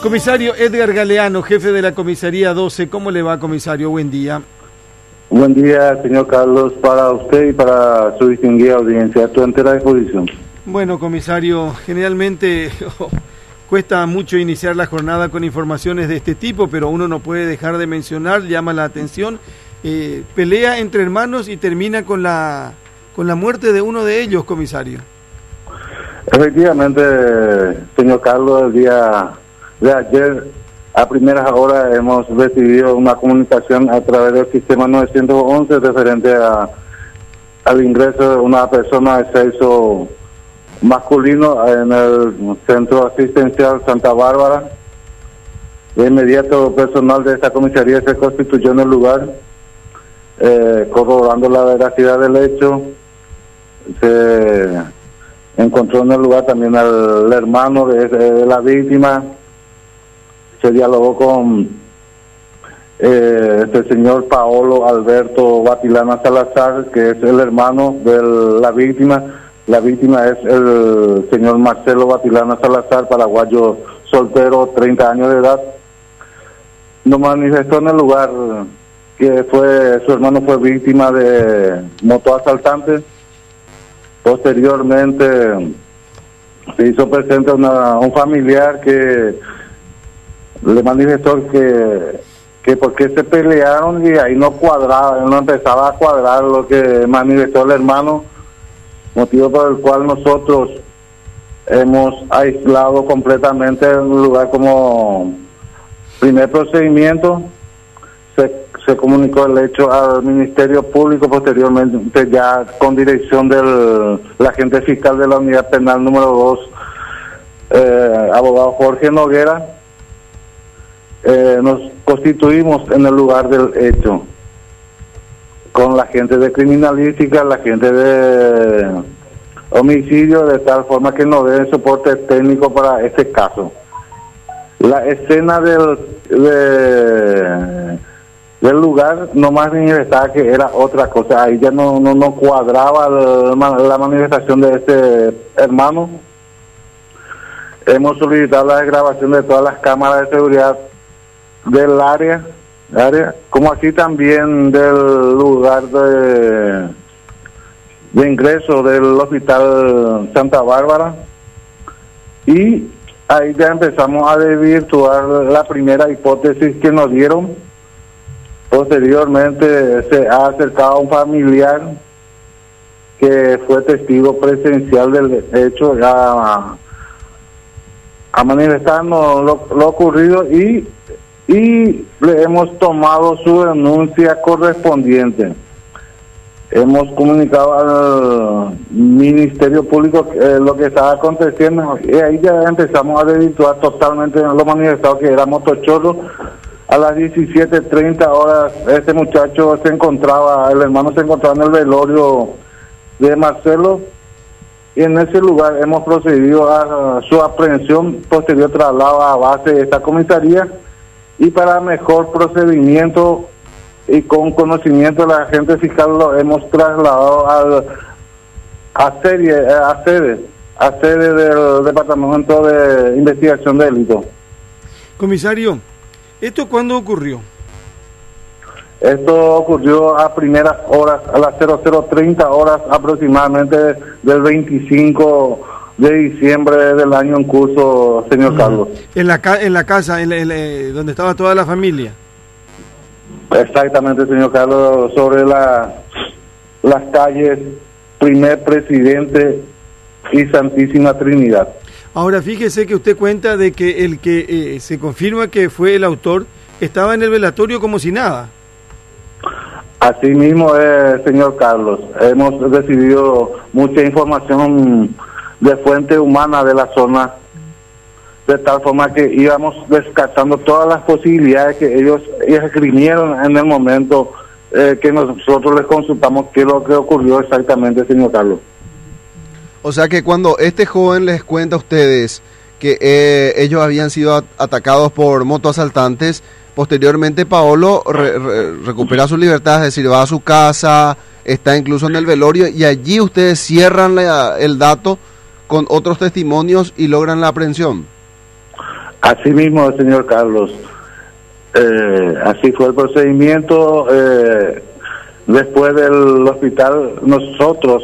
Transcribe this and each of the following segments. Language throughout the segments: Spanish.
Comisario Edgar Galeano, jefe de la comisaría 12, ¿cómo le va, comisario? Buen día. Buen día, señor Carlos, para usted y para su distinguida audiencia. A tu entera disposición. Bueno, comisario, generalmente cuesta mucho iniciar la jornada con informaciones de este tipo, pero uno no puede dejar de mencionar, llama la atención, pelea entre hermanos y termina con la muerte de uno de ellos, comisario. Efectivamente, señor Carlos, el día de ayer, a primeras horas, hemos recibido una comunicación a través del sistema 911 referente al ingreso de una persona de sexo masculino en el centro asistencial Santa Bárbara. De inmediato, personal de esta comisaría se constituyó en el lugar, corroborando la veracidad del hecho. Se encontró en el lugar también al hermano de la víctima. Se dialogó con este señor Paolo Alberto Batilana Salazar, que es el hermano de la víctima. La víctima es el señor Marcelo Batilana Salazar, paraguayo soltero, 30 años de edad. Nos manifestó en el lugar que su hermano fue víctima de motoasaltantes. Posteriormente se hizo presente un familiar que le manifestó que porque se pelearon y ahí no empezaba a cuadrar lo que manifestó el hermano, motivo por el cual nosotros hemos aislado completamente el lugar como primer procedimiento. Se comunicó el hecho al Ministerio Público, posteriormente ya con dirección del agente fiscal de la Unidad Penal número 2, abogado Jorge Noguera. Nos constituimos en el lugar del hecho con la gente de criminalística, la gente de homicidio, de tal forma que nos den soporte técnico para este caso. La escena del lugar no más manifestaba que era otra cosa. Ahí ya no cuadraba la manifestación de este hermano. Hemos solicitado la grabación de todas las cámaras de seguridad del área, como así también del lugar de ingreso del hospital Santa Bárbara, y ahí ya empezamos a desvirtuar la primera hipótesis que nos dieron. Posteriormente se ha acercado a un familiar que fue testigo presencial del hecho a manifestarnos lo ocurrido, y le hemos tomado su denuncia correspondiente. Hemos comunicado al Ministerio Público lo que estaba aconteciendo, y ahí ya empezamos a desvirtuar totalmente lo manifestado, que era motochorro. A las 17:30 horas este muchacho el hermano se encontraba en el velorio de Marcelo, y en ese lugar hemos procedido a su aprehensión, posterior traslado a base de esta comisaría, y para mejor procedimiento y con conocimiento de la agente fiscal lo hemos trasladado a sede del Departamento de Investigación de Delitos. Comisario, ¿esto cuándo ocurrió? Esto ocurrió a primeras horas, a las 00:30 horas aproximadamente del 25 de diciembre del año en curso, señor Carlos. En la casa, donde estaba toda la familia. Exactamente, señor Carlos, sobre las calles Primer Presidente y Santísima Trinidad. Ahora, fíjese que usted cuenta de que el que se confirma que fue el autor estaba en el velatorio como si nada. Así mismo es, señor Carlos. Hemos recibido mucha información de fuente humana de la zona, de tal forma que íbamos descartando todas las posibilidades que ellos esgrimieron en el momento que nosotros les consultamos qué es lo que ocurrió exactamente, señor Carlos. O sea que cuando este joven les cuenta a ustedes que ellos habían sido atacados por motoasaltantes, posteriormente Paolo recupera su libertad, es decir, va a su casa, está incluso en el velorio, y allí ustedes cierran el dato con otros testimonios y logran la aprehensión. Así mismo, señor Carlos. Así fue el procedimiento. Después del hospital, nosotros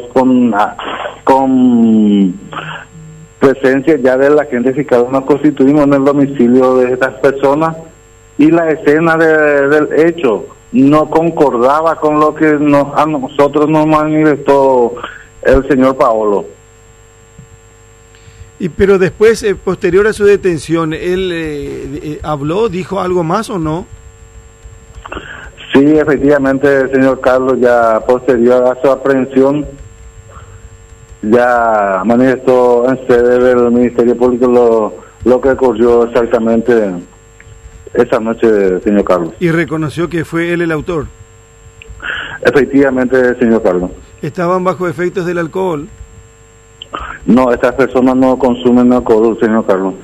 con presencia ya de la gente fiscal nos constituimos en el domicilio de estas personas y la escena del hecho no concordaba con lo que a nosotros nos manifestó el señor Paolo. Pero después, posterior a su detención, ¿él habló, dijo algo más o no? Sí, efectivamente, señor Carlos, ya posterior a su aprehensión, ya manifestó en sede del Ministerio Público lo que ocurrió exactamente esa noche, señor Carlos. ¿Y reconoció que fue él el autor? Efectivamente, señor Carlos. ¿Estaban bajo efectos del alcohol? No, estas personas no consumen alcohol, señor Carlos.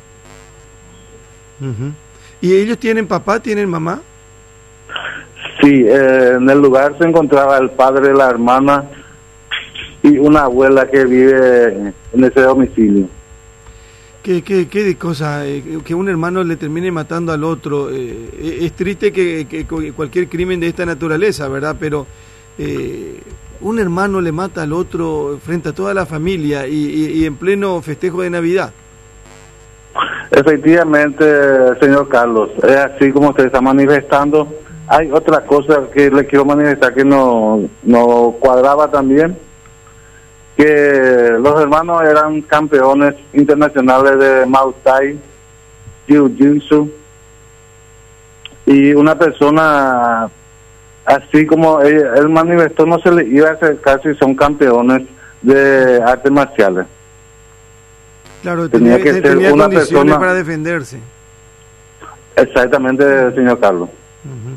Uh-huh. ¿Y ellos tienen papá, tienen mamá? Sí, en el lugar se encontraba el padre, la hermana y una abuela que vive en ese domicilio. ¿Qué de cosa? Que un hermano le termine matando al otro. Es triste que cualquier crimen de esta naturaleza, ¿verdad? Pero un hermano le mata al otro frente a toda la familia y en pleno festejo de Navidad. Efectivamente, señor Carlos, es así como usted está manifestando. Hay otra cosa que le quiero manifestar que no cuadraba también, que los hermanos eran campeones internacionales de Muay Thai, Jiu-Jitsu, y una persona, así como él manifestó, no se le iba a acercar si son campeones de artes marciales. Claro, tenía una condiciones persona para defenderse. Exactamente, señor Carlos. Uh-huh.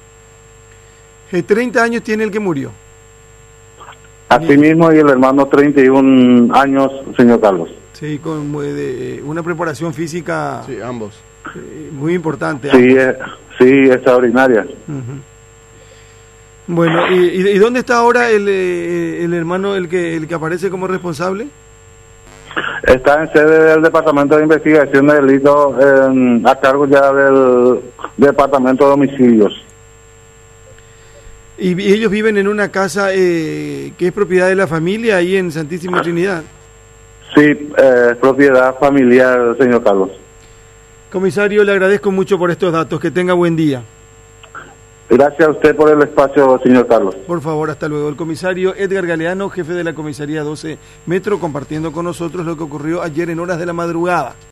30 años tiene el que murió. Así mismo, y el hermano 31 años, señor Carlos. Sí, con una preparación física. Sí, ambos. Muy importante. Sí, sí, extraordinaria. Uh-huh. Bueno, ¿y dónde está ahora el hermano, el que aparece como responsable? Está en sede del Departamento de Investigación de Delitos, a cargo ya del Departamento de Homicidios. ¿Y ellos viven en una casa que es propiedad de la familia ahí en Santísima Trinidad? Sí, propiedad familiar, señor Carlos. Comisario, le agradezco mucho por estos datos. Que tenga buen día. Gracias a usted por el espacio, señor Carlos. Por favor, hasta luego. El comisario Edgar Galeano, jefe de la comisaría 12 Metro, compartiendo con nosotros lo que ocurrió ayer en horas de la madrugada.